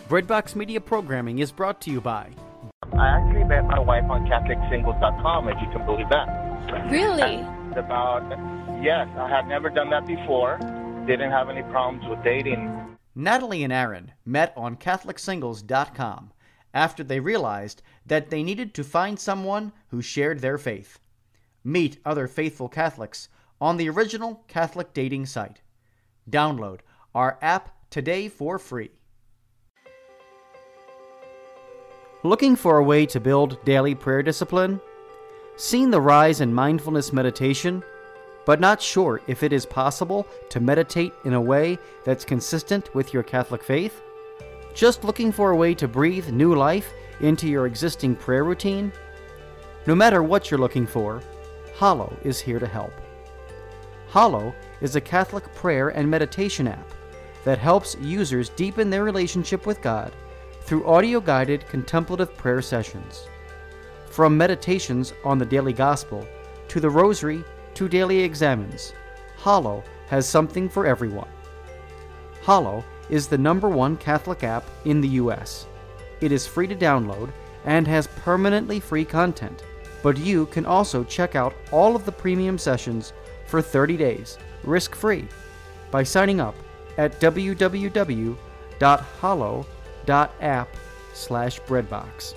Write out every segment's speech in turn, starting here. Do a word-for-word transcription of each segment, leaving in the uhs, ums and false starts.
Breadbox Media programming is brought to you by... I actually met my wife on Catholic Singles dot com, if you can believe that. Really? And about, yes, I had never done that before. Didn't have any problems with dating. Natalie and Aaron met on Catholic Singles dot com after they realized that they needed to find someone who shared their faith. Meet other faithful Catholics on the original Catholic dating site. Download our app today for free. Looking for a way to build daily prayer discipline? Seen the rise in mindfulness meditation, but not sure if it is possible to meditate in a way that's consistent with your Catholic faith? Just looking for a way to breathe new life into your existing prayer routine? No matter what you're looking for, Hallow is here to help. Hallow is a Catholic prayer and meditation app that helps users deepen their relationship with God through audio-guided contemplative prayer sessions. From meditations on the daily gospel to the rosary to daily examines, Hallow has something for everyone. Hallow is the number one Catholic app in the U S. It is free to download and has permanently free content, but you can also check out all of the premium sessions for thirty days, risk-free, by signing up at w w w dot hallow dot app slash breadbox.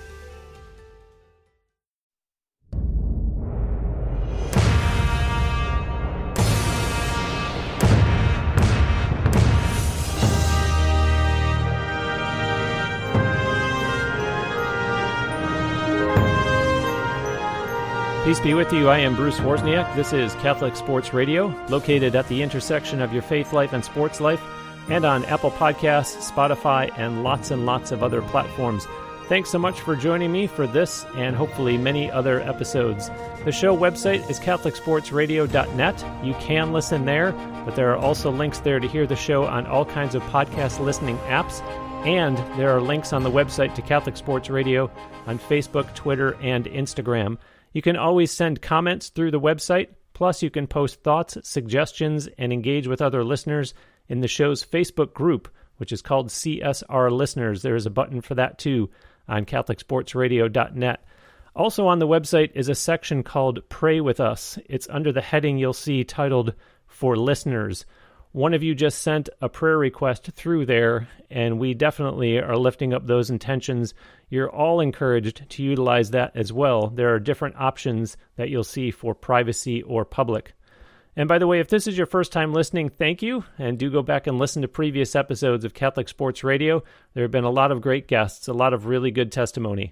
Peace be with you. I am Bruce Wozniak. This is Catholic Sports Radio, located at the intersection of your faith life and sports life, and on Apple Podcasts, Spotify, and lots and lots of other platforms. Thanks so much for joining me for this and hopefully many other episodes. The show website is catholic sports radio dot net. You can listen there, but there are also links there to hear the show on all kinds of podcast listening apps, and there are links on the website to Catholic Sports Radio on Facebook, Twitter, and Instagram. You can always send comments through the website, plus you can post thoughts, suggestions, and engage with other listeners in the show's Facebook group, which is called C S R Listeners. There is a button for that too on catholic sports radio dot net. Also on the website is a section called Pray With Us. It's under the heading you'll see titled For Listeners. One of you just sent a prayer request through there, and we definitely are lifting up those intentions. You're all encouraged to utilize that as well. There are different options that you'll see for privacy or public. And by the way, if this is your first time listening, thank you, and do go back and listen to previous episodes of Catholic Sports Radio. There have been a lot of great guests, a lot of really good testimony.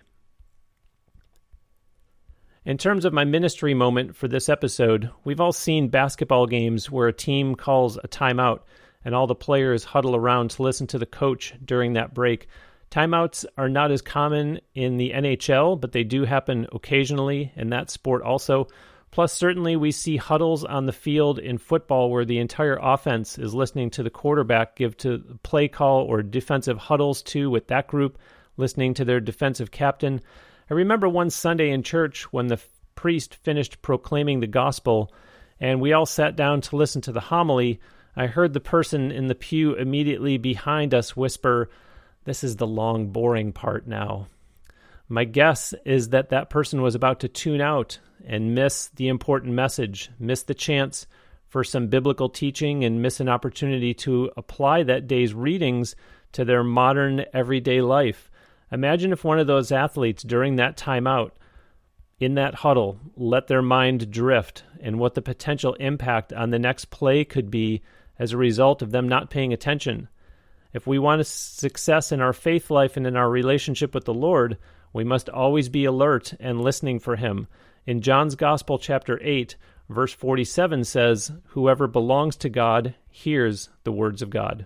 In terms of my ministry moment for this episode, we've all seen basketball games where a team calls a timeout and all the players huddle around to listen to the coach during that break. Timeouts are not as common in the N H L, but they do happen occasionally in that sport also. Plus, certainly we see huddles on the field in football where the entire offense is listening to the quarterback give to the play call, or defensive huddles too with that group listening to their defensive captain. I remember one Sunday in church when the priest finished proclaiming the gospel and we all sat down to listen to the homily. I heard the person in the pew immediately behind us whisper, "This is the long, boring part now." My guess is that that person was about to tune out and miss the important message, miss the chance for some biblical teaching, and miss an opportunity to apply that day's readings to their modern everyday life. Imagine if one of those athletes during that timeout, in that huddle, let their mind drift, and what the potential impact on the next play could be as a result of them not paying attention. If we want a success in our faith life and in our relationship with the Lord, we must always be alert and listening for Him. In John's Gospel, chapter eight, verse forty-seven says, "Whoever belongs to God hears the words of God."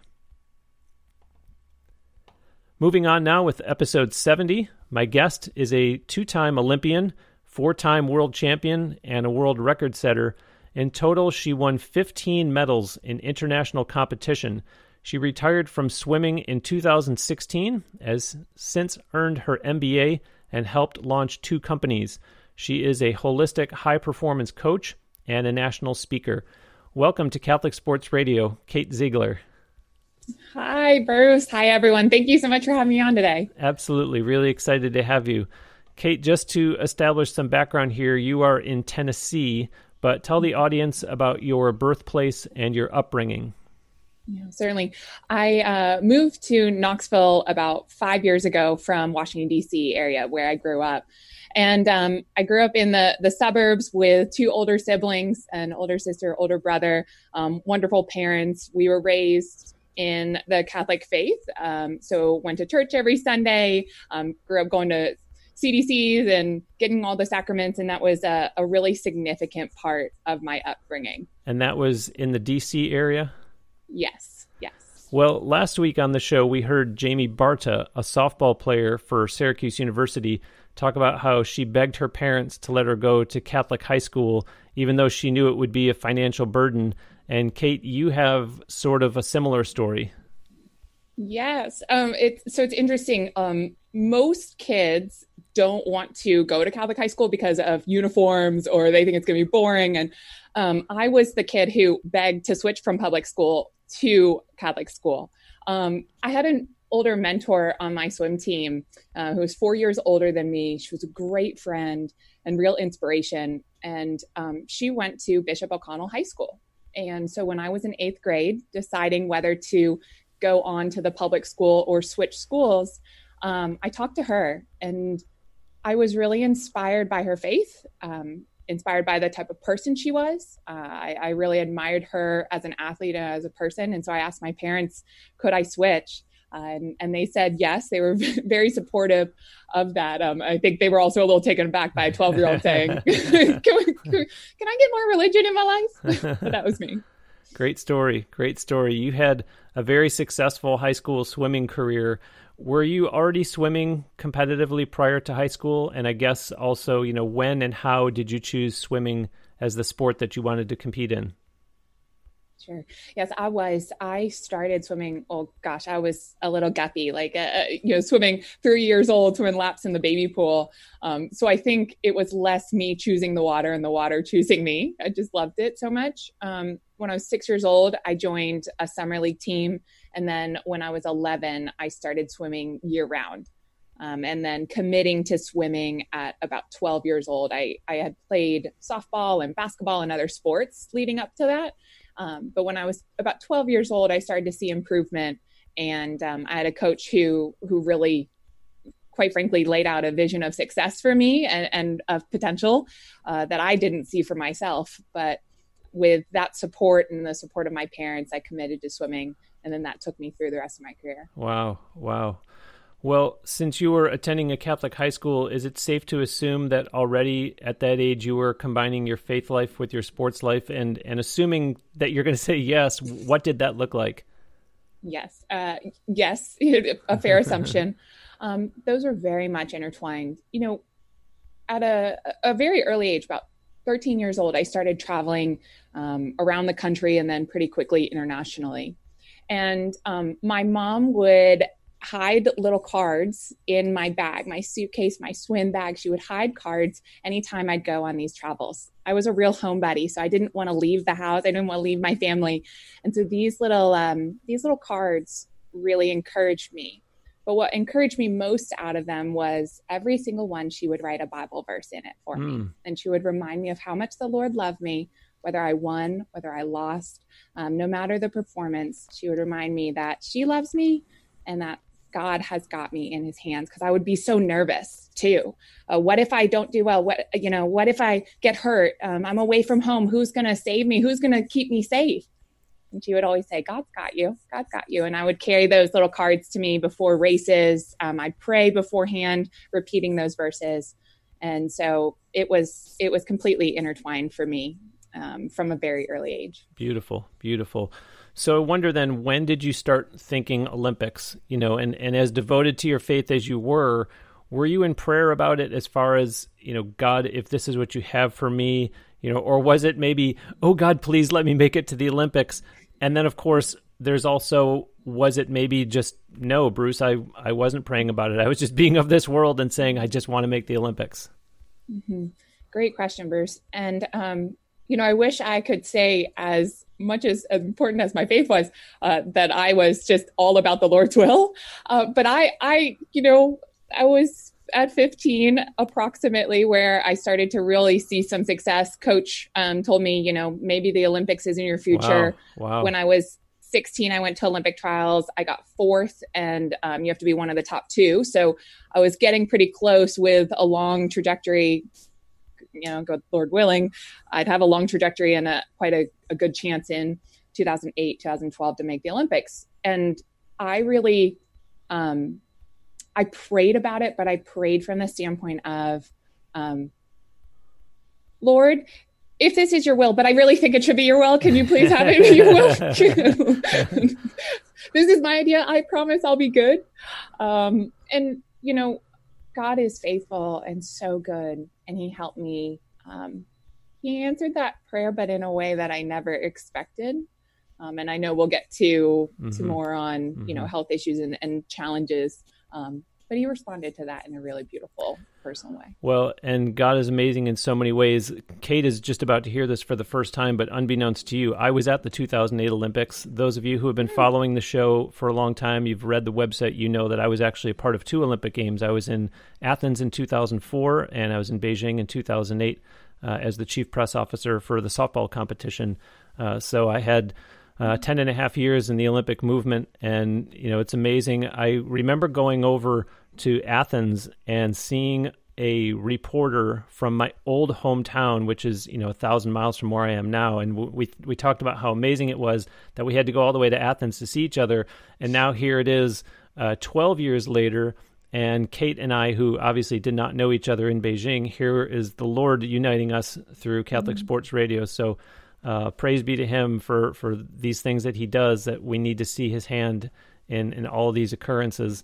Moving on now with episode seventy, my guest is a two-time Olympian, four-time world champion, and a world record setter. In total, she won fifteen medals in international competition. She retired from swimming in two thousand sixteen, has since earned her M B A and helped launch two companies. She is a holistic high-performance coach and a national speaker. Welcome to Catholic Sports Radio, Kate Ziegler. Hi, Bruce. Hi, everyone. Thank you so much for having me on today. Absolutely. Really excited to have you. Kate, just to establish some background here, you are in Tennessee, but tell the audience about your birthplace and your upbringing. Yeah, certainly. I uh, moved to Knoxville about five years ago from Washington, D C area where I grew up. And um, I grew up in the, the suburbs with two older siblings, an older sister, older brother, um, wonderful parents. We were raised in the Catholic faith. Um, so went to church every Sunday, um, grew up going to C D Cs and getting all the sacraments. And that was a, a really significant part of my upbringing. And that was in the D C area? Yes, yes. Well, last week on the show, we heard Jamie Barta, a softball player for Syracuse University, talk about how she begged her parents to let her go to Catholic high school, even though she knew it would be a financial burden. And Kate, you have sort of a similar story. Yes. Um, it's, so it's interesting. Um, most kids don't want to go to Catholic high school because of uniforms or they think it's going to be boring. And um, I was the kid who begged to switch from public school to Catholic school. Um, I had an older mentor on my swim team uh, who was four years older than me. She was a great friend and real inspiration. And um, she went to Bishop O'Connell High School. And so when I was in eighth grade, deciding whether to go on to the public school or switch schools, um, I talked to her and I was really inspired by her faith, um, inspired by the type of person she was. Uh, I, I really admired her as an athlete and as a person. And so I asked my parents, could I switch? Uh, and, and they said yes. They were very supportive of that. Um, I think they were also a little taken aback by a twelve-year-old saying, can, we, can I get more religion in my life? But that was me. Great story. Great story. You had a very successful high school swimming career. Were you already swimming competitively prior to high school? And I guess also, you know, when and how did you choose swimming as the sport that you wanted to compete in? Sure. Yes, I was. I started swimming. Oh gosh, I was a little guppy, like uh, you know, swimming three years old, swimming laps in the baby pool. Um, so I think it was less me choosing the water and the water choosing me. I just loved it so much. Um, when I was six years old, I joined a summer league team, and then when I was eleven, I started swimming year round. Um, and then committing to swimming at about twelve years old. I I had played softball and basketball and other sports leading up to that. Um, but when I was about twelve years old, I started to see improvement. And um, I had a coach who who really, quite frankly, laid out a vision of success for me and, and of potential uh, that I didn't see for myself. But with that support and the support of my parents, I committed to swimming. And then that took me through the rest of my career. Wow. Wow. Well, since you were attending a Catholic high school, is it safe to assume that already at that age you were combining your faith life with your sports life? And, and assuming that you're going to say yes, what did that look like? Yes. Uh, yes, a fair assumption. Um, those are very much intertwined. You know, at a, a very early age, about thirteen years old, I started traveling um, around the country and then pretty quickly internationally. And um, my mom would hide little cards in my bag, my suitcase, my swim bag. She would hide cards anytime I'd go on these travels. I was a real homebody, so I didn't want to leave the house. I didn't want to leave my family. And so these little, um, these little cards really encouraged me. But what encouraged me most out of them was every single one, she would write a Bible verse in it for mm. me. And she would remind me of how much the Lord loved me, whether I won, whether I lost, um, no matter the performance. She would remind me that she loves me and that God has got me in his hands, because I would be so nervous too. Uh, what if I don't do well? What, you know, what if I get hurt? Um, I'm away from home. Who's going to save me? Who's going to keep me safe? And she would always say, God's got you. God's got you. And I would carry those little cards to me before races. Um, I'd pray beforehand, repeating those verses. And so it was, it was completely intertwined for me um, from a very early age. Beautiful, beautiful. So I wonder then, when did you start thinking Olympics? You know, and, and as devoted to your faith as you were, were you in prayer about it as far as, you know, God, if this is what you have for me, you know, or was it maybe, oh God, please let me make it to the Olympics? And then of course, there's also, was it maybe just, no, Bruce, I, I wasn't praying about it. I was just being of this world and saying, I just want to make the Olympics. Mm-hmm. Great question, Bruce. And, um, you know, I wish I could say as much as, as important as my faith was, uh, that I was just all about the Lord's will. Uh, but I, I, you know, I was at fifteen approximately where I started to really see some success. Coach um, told me, you know, maybe the Olympics is in your future. Wow. Wow. When I was sixteen, I went to Olympic trials. I got fourth, and um, you have to be one of the top two. So I was getting pretty close with a long trajectory. You know, God, Lord willing, I'd have a long trajectory and a quite a, a good chance in two thousand eight, two thousand twelve to make the Olympics. And I really, um, I prayed about it, but I prayed from the standpoint of, um, Lord, if this is your will, but I really think it should be your will, can you please have it your will? This is my idea. I promise I'll be good. Um, and, you know, God is faithful and so good. And he helped me. Um, he answered that prayer, but in a way that I never expected. Um, and I know we'll get to, mm-hmm. to more on, mm-hmm. you know, health issues and, and challenges. Um, but he responded to that in a really beautiful, personal way. Well, and God is amazing in so many ways. Kate is just about to hear this for the first time, but unbeknownst to you, I was at the two thousand eight Olympics. Those of you who have been following the show for a long time, you've read the website, you know that I was actually a part of two Olympic Games. I was in Athens in two thousand four, and I was in Beijing in two thousand eight uh, as the chief press officer for the softball competition. Uh, so I had Uh, ten and a half years in the Olympic movement. And, you know, it's amazing. I remember going over to Athens and seeing a reporter from my old hometown, which is, you know, a thousand miles from where I am now. And we, we talked about how amazing it was that we had to go all the way to Athens to see each other. And now here it is uh, twelve years later. And Kate and I, who obviously did not know each other in Beijing, here is the Lord uniting us through Catholic mm-hmm. Sports Radio. So Uh, praise be to him for, for these things that he does, that we need to see his hand in, in all of these occurrences.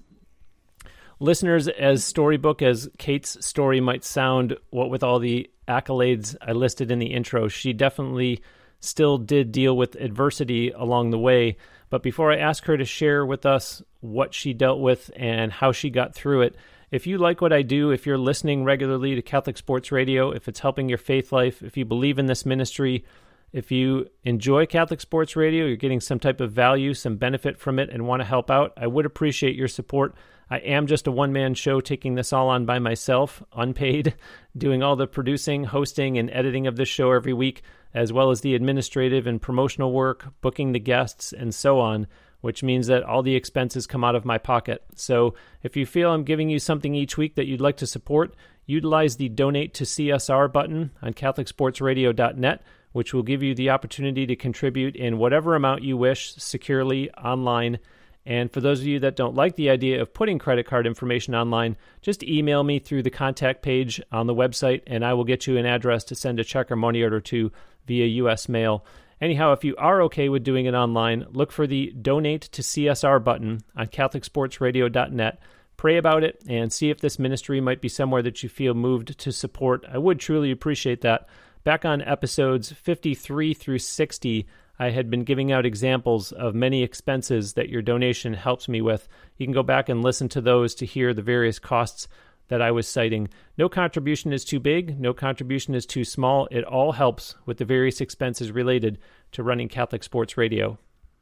Listeners, as storybook as Kate's story might sound, what with all the accolades I listed in the intro, she definitely still did deal with adversity along the way. But before I ask her to share with us what she dealt with and how she got through it, if you like what I do, if you're listening regularly to Catholic Sports Radio, if it's helping your faith life, if you believe in this ministry, if you enjoy Catholic Sports Radio, you're getting some type of value, some benefit from it, and want to help out, I would appreciate your support. I am just a one-man show taking this all on by myself, unpaid, doing all the producing, hosting, and editing of this show every week, as well as the administrative and promotional work, booking the guests, and so on, which means that all the expenses come out of my pocket. So if you feel I'm giving you something each week that you'd like to support, utilize the Donate to C S R button on Catholic Sports Radio dot net, which will give you the opportunity to contribute in whatever amount you wish, securely, online. And for those of you that don't like the idea of putting credit card information online, just email me through the contact page on the website, and I will get you an address to send a check or money order to via U S mail. Anyhow, if you are okay with doing it online, look for the Donate to C S R button on Catholic Sports Radio dot net. Pray about it and see if this ministry might be somewhere that you feel moved to support. I would truly appreciate that. Back on episodes fifty-three through sixty, I had been giving out examples of many expenses that your donation helps me with. You can go back and listen to those to hear the various costs that I was citing. No contribution is too big, no contribution is too small. It all helps with the various expenses related to running Catholic Sports Radio.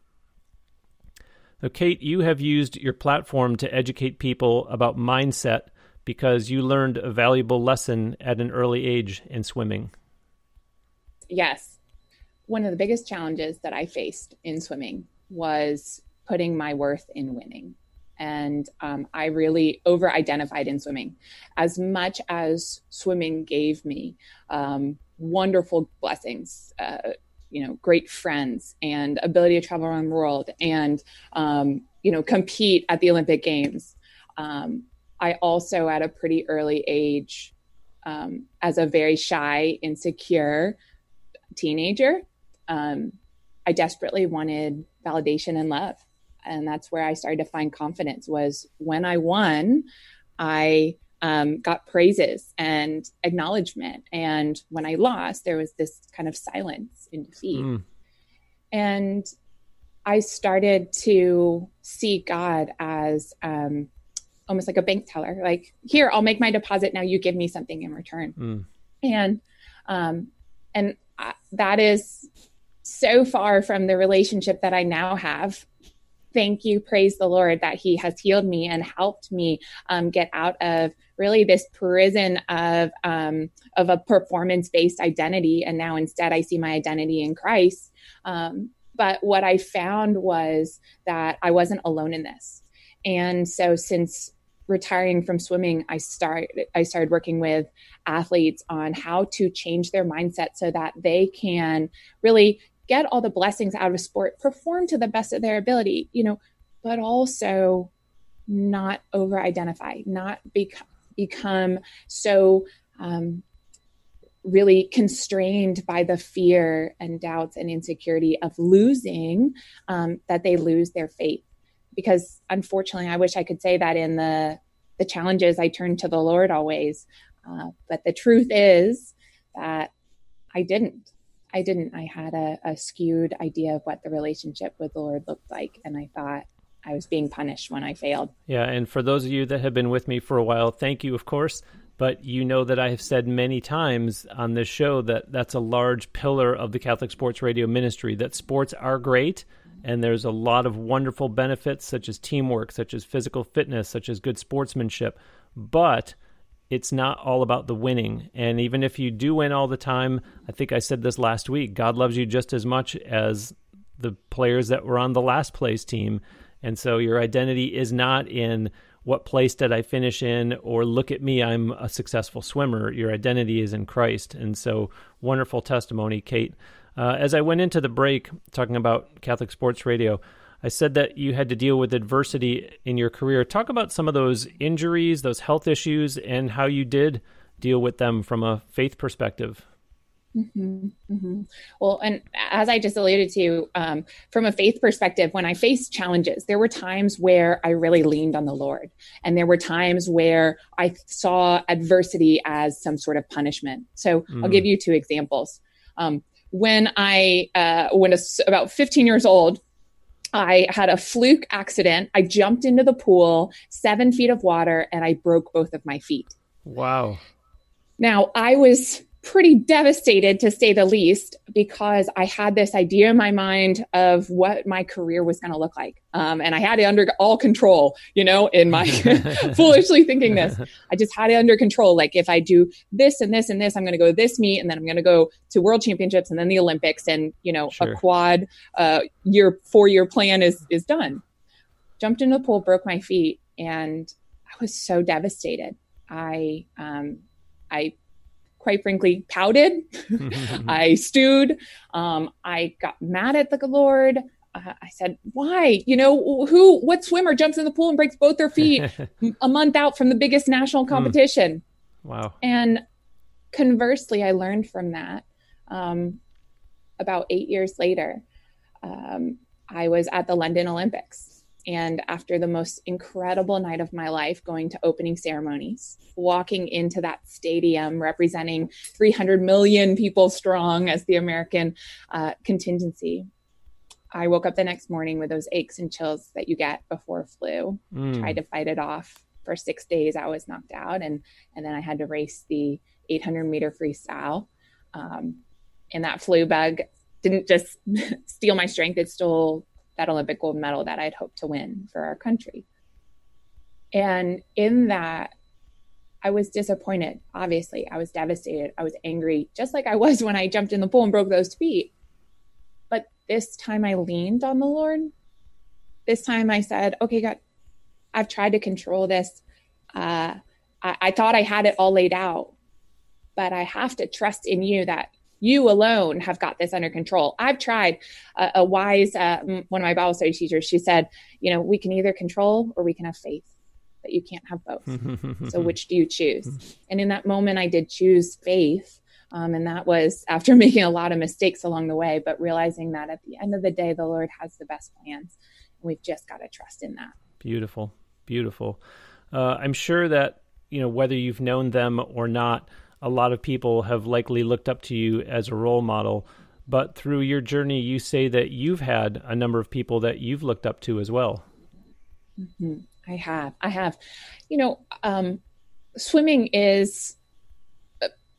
Now, Kate, you have used your platform to educate people about mindset because you learned a valuable lesson at an early age in swimming. Yes. One of the biggest challenges that I faced in swimming was putting my worth in winning. And um, I really over-identified in swimming. As much as swimming gave me um, wonderful blessings, uh, you know, great friends and ability to travel around the world and, um, you know, compete at the Olympic Games. Um, I also, at a pretty early age, um, as a very shy, insecure teenager, um, I desperately wanted validation and love. And that's where I started to find confidence, was when I won, I um, got praises and acknowledgement. And when I lost, there was this kind of silence in defeat. Mm. And I started to see God as um, almost like a bank teller, like, here, I'll make my deposit. Now you give me something in return. Mm. And, um, and I, that is so far from the relationship that I now have. Thank you, praise the Lord, that he has healed me and helped me um, get out of really this prison of um, of a performance-based identity. And now instead I see my identity in Christ. Um, but what I found was that I wasn't alone in this. And so since retiring from swimming, I started I started working with athletes on how to change their mindset so that they can really get all the blessings out of sport, perform to the best of their ability, you know, but also not over-identify, not bec- become so um, really constrained by the fear and doubts and insecurity of losing um, that they lose their faith. Because unfortunately, I wish I could say that in the, the challenges, I turn to the Lord always. Uh, but the truth is that I didn't. I didn't. I had a, a skewed idea of what the relationship with the Lord looked like. And I thought I was being punished when I failed. Yeah. And for those of you that have been with me for a while, thank you, of course. But you know that I have said many times on this show that that's a large pillar of the Catholic Sports Radio ministry, that sports are great. And there's a lot of wonderful benefits, such as teamwork, such as physical fitness, such as good sportsmanship. But it's not all about the winning. And even if you do win all the time, I think I said this last week, God loves you just as much as the players that were on the last place team. And so your identity is not in what place did I finish in, or look at me, I'm a successful swimmer. Your identity is in Christ. And so wonderful testimony, Kate. Uh, as I went into the break talking about Catholic Sports Radio, I said that you had to deal with adversity in your career. Talk about some of those injuries, those health issues, and how you did deal with them from a faith perspective. Mm-hmm, mm-hmm. Well, and as I just alluded to, um, from a faith perspective, when I faced challenges, there were times where I really leaned on the Lord. And there were times where I saw adversity as some sort of punishment. So mm. I'll give you two examples. Um, when I, uh, when I was about fifteen years old, I had a fluke accident. I jumped into the pool, seven feet of water, and I broke both of my feet. Wow. Now, I was pretty devastated, to say the least, because I had this idea in my mind of what my career was going to look like. Um, and I had it under all control, you know, in my foolishly thinking this. I just had it under control. Like, if I do this and this and this, I'm going to go to this meet, and then I'm going to go to World Championships and then the Olympics, and, you know, sure. a quad uh, year, four year plan is, is done. Jumped into the pool, broke my feet, and I was so devastated. I, um, I, quite frankly, pouted. I stewed. Um, I got mad at the Lord. Uh, I said, why? You know, who, what swimmer jumps in the pool and breaks both their feet a month out from the biggest national competition? Mm. Wow. And conversely, I learned from that. Um, about eight years later, um, I was at the London Olympics. And after the most incredible night of my life, going to opening ceremonies, walking into that stadium representing three hundred million people strong as the American uh, contingency, I woke up the next morning with those aches and chills that you get before flu. Mm. Tried to fight it off. For six days, I was knocked out. And, and then I had to race the eight hundred meter freestyle. Um, and that flu bug didn't just steal my strength. It stole that Olympic gold medal that I'd hoped to win for our country. And in that, I was disappointed. Obviously, I was devastated. I was angry, just like I was when I jumped in the pool and broke those feet. But this time I leaned on the Lord. This time I said, okay, God, I've tried to control this. Uh, I, I thought I had it all laid out, but I have to trust in you that you alone have got this under control. I've tried. Uh, a wise, uh, one of my Bible study teachers, she said, you know, we can either control or we can have faith, but you can't have both. So which do you choose? And in that moment, I did choose faith. Um, and that was after making a lot of mistakes along the way, but realizing that at the end of the day, the Lord has the best plans. And we've just got to trust in that. Beautiful, beautiful. Uh, I'm sure that, you know, whether you've known them or not, a lot of people have likely looked up to you as a role model, but through your journey, you say that you've had a number of people that you've looked up to as well. Mm-hmm. I have, I have, you know, um, swimming is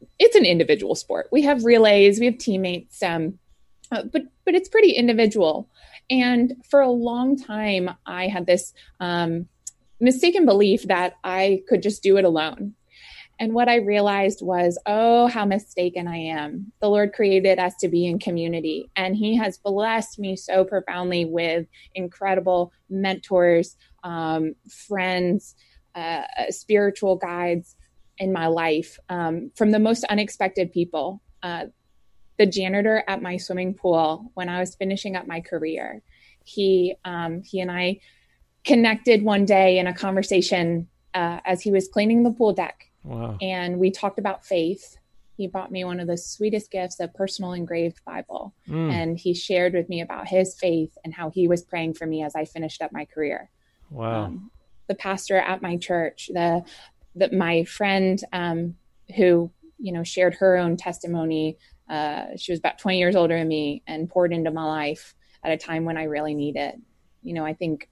it's an individual sport. We have relays, we have teammates, um, uh, but but it's pretty individual. And for a long time, I had this um, mistaken belief that I could just do it alone. And what I realized was, oh, how mistaken I am. The Lord created us to be in community, and he has blessed me so profoundly with incredible mentors, um, friends, uh, spiritual guides in my life, um, from the most unexpected people. Uh, the janitor at my swimming pool, when I was finishing up my career, he, um, he and I connected one day in a conversation uh, as he was cleaning the pool deck. Wow. And we talked about faith. He bought me one of the sweetest gifts, a personal engraved Bible. Mm. And he shared with me about his faith and how he was praying for me as I finished up my career. Wow. Um, the pastor at my church, the, the my friend um, who, you know, shared her own testimony. Uh, she was about twenty years older than me and poured into my life at a time when I really needed. You know, I think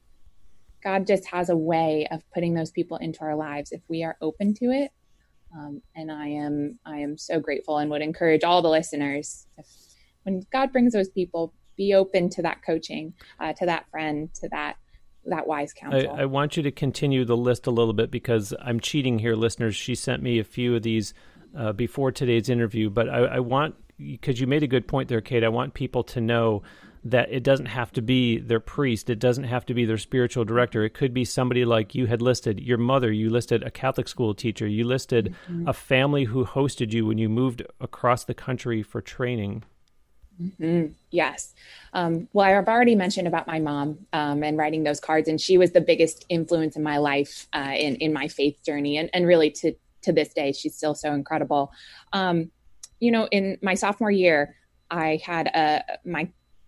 God just has a way of putting those people into our lives if we are open to it. Um, and I am I am so grateful and would encourage all the listeners, if, when God brings those people, be open to that coaching, uh, to that friend, to that that wise counsel. I, I want you to continue the list a little bit because I'm cheating here, listeners. She sent me a few of these uh, before today's interview, but I, I want, because you made a good point there, Kate, I want people to know that it doesn't have to be their priest. It doesn't have to be their spiritual director. It could be somebody like you had listed, your mother, you listed a Catholic school teacher, you listed mm-hmm. a family who hosted you when you moved across the country for training. Mm-hmm. Yes. Um, well, I've already mentioned about my mom um, and writing those cards, and she was the biggest influence in my life uh, in, in my faith journey. And, and really to, to this day, she's still so incredible. Um, you know, in my sophomore year, I had a, my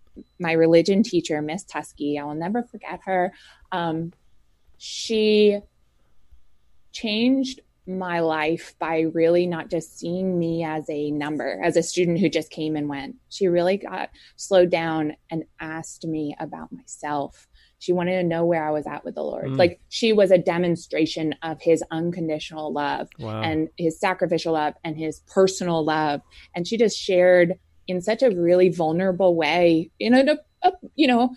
my religion teacher, Miss Tusky. I will never forget her. Um, she changed my life by really not just seeing me as a number, as a student who just came and went. She really got slowed down and asked me about myself. She wanted to know where I was at with the Lord. Mm. Like, she was a demonstration of his unconditional love wow. and his sacrificial love and his personal love. And she just shared in such a really vulnerable way, in a, a you know,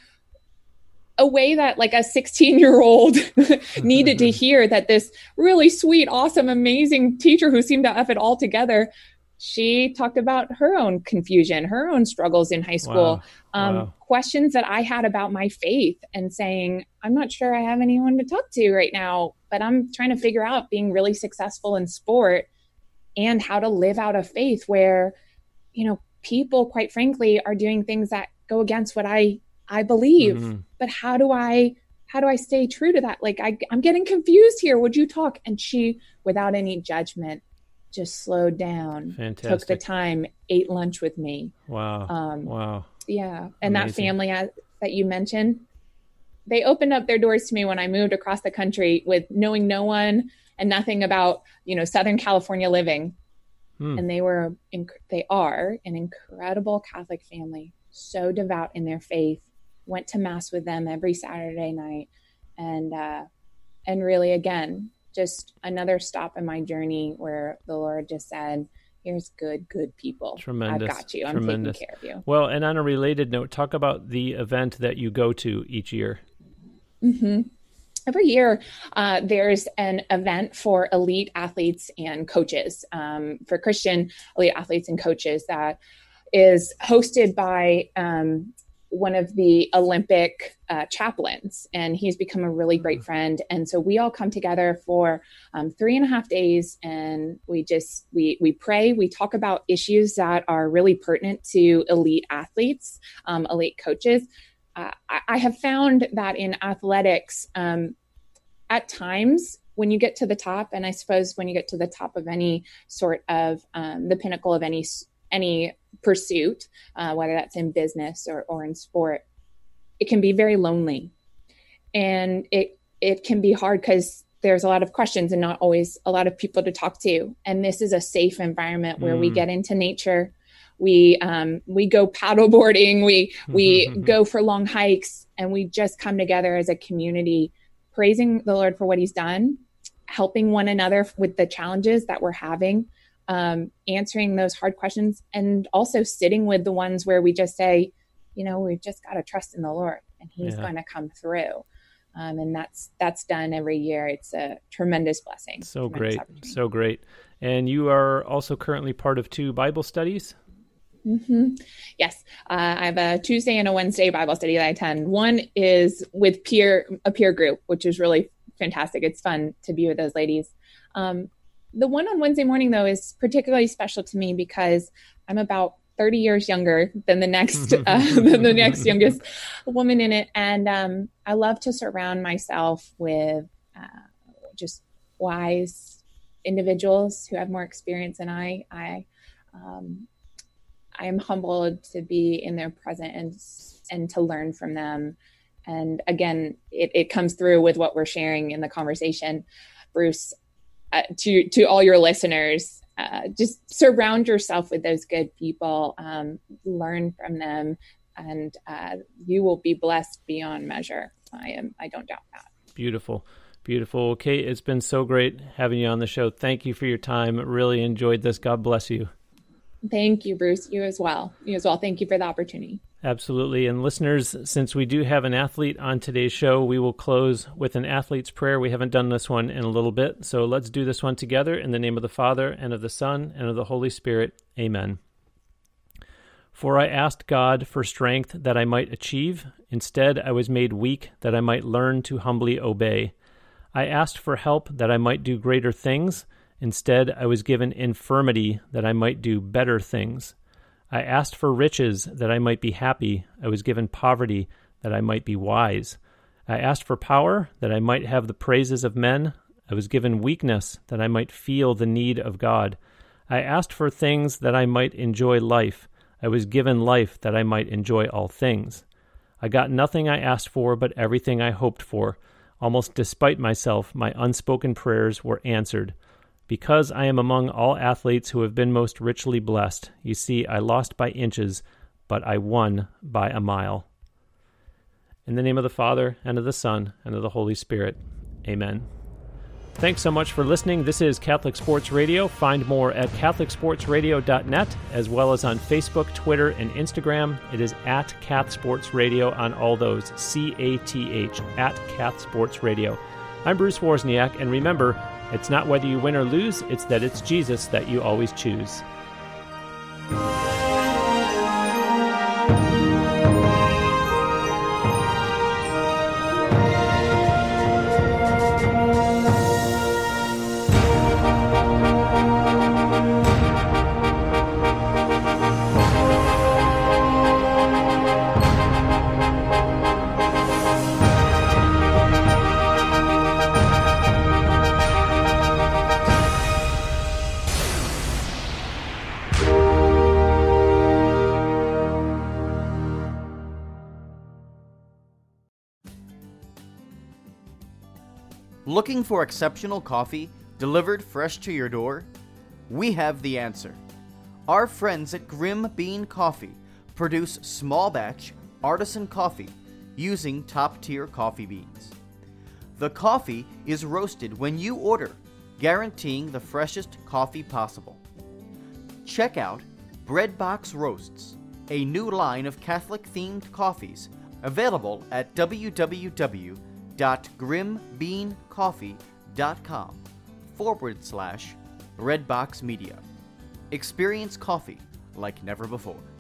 a way that like a sixteen year old needed to hear, that this really sweet, awesome, amazing teacher who seemed to have it all together, she talked about her own confusion, her own struggles in high school, wow. Um, wow. questions that I had about my faith, and saying, I'm not sure I have anyone to talk to right now, but I'm trying to figure out being really successful in sport and how to live out a faith where, you know, people, quite frankly, are doing things that go against what I, I believe, mm-hmm. but how do I, how do I stay true to that? Like, I, I'm getting confused here. Would you talk? And she, without any judgment, just slowed down, Fantastic. Took the time, ate lunch with me. Wow. Um, wow. Yeah. And Amazing. That family that you mentioned, they opened up their doors to me when I moved across the country with knowing no one and nothing about, you know, Southern California living. Hmm. And they were, they are an incredible Catholic family, so devout in their faith, went to mass with them every Saturday night. And, uh, and really, again, just another stop in my journey where the Lord just said, here's good, good people. Tremendous. I've got you. I'm Tremendous. taking care of you. Well, and on a related note, talk about the event that you go to each year. Mm-hmm. Every year, uh, there's an event for elite athletes and coaches, um, for Christian elite athletes and coaches, that is hosted by um, one of the Olympic uh, chaplains, and he's become a really great friend. And so we all come together for um, three and a half days, and we just we we pray. We talk about issues that are really pertinent to elite athletes, um, elite coaches. Uh, I, I have found that in athletics, um, at times when you get to the top, and I suppose when you get to the top of any sort of um, the pinnacle of any any pursuit, uh, whether that's in business or, or in sport, it can be very lonely, and it it can be hard because there's a lot of questions and not always a lot of people to talk to. And this is a safe environment where mm. we get into nature. We um, we go paddleboarding, we we go for long hikes, and we just come together as a community, praising the Lord for what He's done, helping one another with the challenges that we're having, um, answering those hard questions, and also sitting with the ones where we just say, you know, we've just got to trust in the Lord, and he's yeah. going to come through. Um, and that's that's done every year. It's a tremendous blessing. So tremendous great. So great. And you are also currently part of two Bible studies? Mm-hmm. Yes. Uh, I have a Tuesday and a Wednesday Bible study that I attend. One is with peer a peer group, which is really fantastic. It's fun to be with those ladies. Um, the one on Wednesday morning, though, is particularly special to me because I'm about thirty years younger than the next uh, than the next youngest woman in it, and um, I love to surround myself with uh, just wise individuals who have more experience than I. I um, I am humbled to be in their presence and and to learn from them. And again, it, it comes through with what we're sharing in the conversation, Bruce. Uh, to to all your listeners. Uh, just surround yourself with those good people, um, learn from them, and uh, you will be blessed beyond measure. I am. I don't doubt that. Beautiful. Beautiful. Kate, it's been so great having you on the show. Thank you for your time. Really enjoyed this. God bless you. Thank you, Bruce. You as well. You as well. Thank you for the opportunity. Absolutely. And listeners, since we do have an athlete on today's show, we will close with an athlete's prayer. We haven't done this one in a little bit, so let's do this one together in the name of the Father, and of the Son, and of the Holy Spirit. Amen. For I asked God for strength that I might achieve. Instead, I was made weak that I might learn to humbly obey. I asked for help that I might do greater things. Instead, I was given infirmity that I might do better things. I asked for riches that I might be happy. I was given poverty that I might be wise. I asked for power that I might have the praises of men. I was given weakness that I might feel the need of God. I asked for things that I might enjoy life. I was given life that I might enjoy all things. I got nothing I asked for, but everything I hoped for. Almost despite myself, my unspoken prayers were answered. Because I am among all athletes who have been most richly blessed, you see, I lost by inches, but I won by a mile. In the name of the Father, and of the Son, and of the Holy Spirit. Amen. Thanks so much for listening. This is Catholic Sports Radio. Find more at catholic sports radio dot net, as well as on Facebook, Twitter, and Instagram. It is at Cath Sports Radio on all those, C A T H, at Cath Sports Radio. I'm Bruce Wozniak, and remember, it's not whether you win or lose, it's that it's Jesus that you always choose. Looking for exceptional coffee delivered fresh to your door? We have the answer. Our friends at Grim Bean Coffee produce small batch artisan coffee using top-tier coffee beans. The coffee is roasted when you order, guaranteeing the freshest coffee possible. Check out Breadbox Roasts, a new line of Catholic-themed coffees available at www. dot grimbeancoffee.com forward slash Redbox Media. Experience coffee like never before.